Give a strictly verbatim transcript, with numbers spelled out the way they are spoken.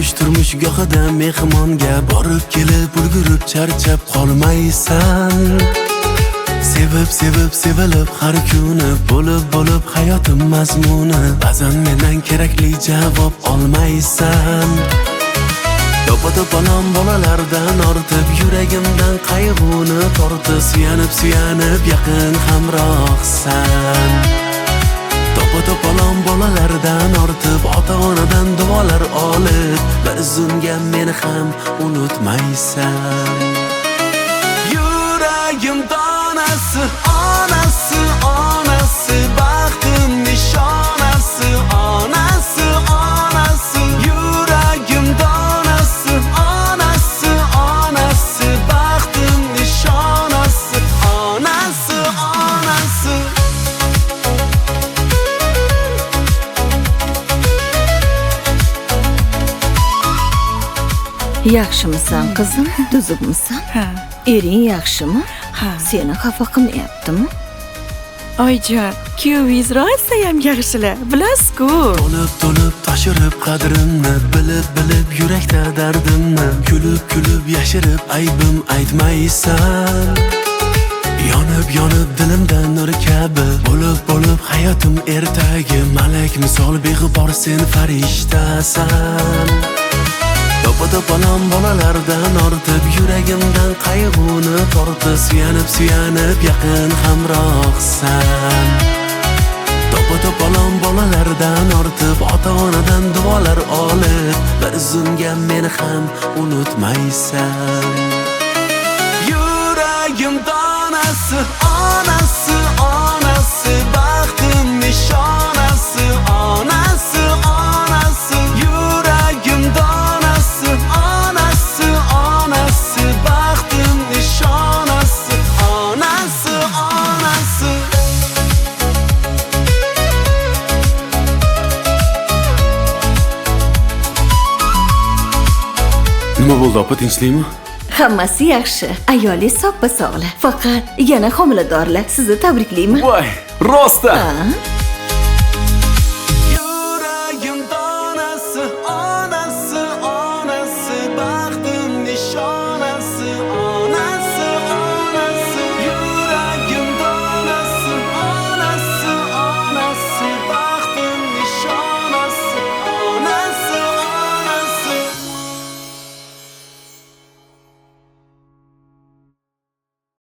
turmush turmush gohida mehmonga borib kelib ulgurib charchab qolmaysan. Sevib sevib sevilib har kuni bo'lib bo'lib hayotim mazmuni. Ba'zan mendan kerakli javob olmaysan. To'pa-to'polon bolalardan ortib yuragimdan qayg'uni tortib suyanib suyanib yaqin hamrohsan. To'pa-to'polon bolalardan ortib ota-onadan duolar olib bir zumga meni ham unutmaysan. Yuragim donasi, onasi, onasi, baxtim nishonasi, onasi, onasi. Yuragim donasi, onasi, onasi, baxtim nishonasi, onasi, onasi. Yaxshimisan qizim? Tuzukmisan? Ha. Ering yaxshimi? Ha. Seni xafa qilmayaptimi? Oyjon, kuyovingiz rosa ham yaxshilar. Bilasiz-ku. To'lib to'lib toshirib qadrimni bilib bilib yurakda dardimni kulib kulib yashirib aybim aytmaysan. Yonib yonib dilimda nur kabi bo'lib bo'lib hayotim ertagi malak misol beg'ubor sen farishtasan. To'pa-to'polon bolalardan ortib yuragimdan qayg'uni tortib suyanib suyanib yaqin hamrohsan. To'pa-to'polon bolalardan ortib ota-onadan duolar olib bir zumga meni ham unutmaysan. Yuragim donasi, onasi, onasi, baxtim nishonasi, onasi, onasi. Yuragim donasi, onasi, onasi, baxtim nishonasi, onasi, onasi. Nima bo'ldi, opa, tinchlikmi? Hammasi yaxshi. Ayolingiz soppa sog'li. Faqat yana homiladorlar. Sizni tabriklayman. Voy, rostda. Ha?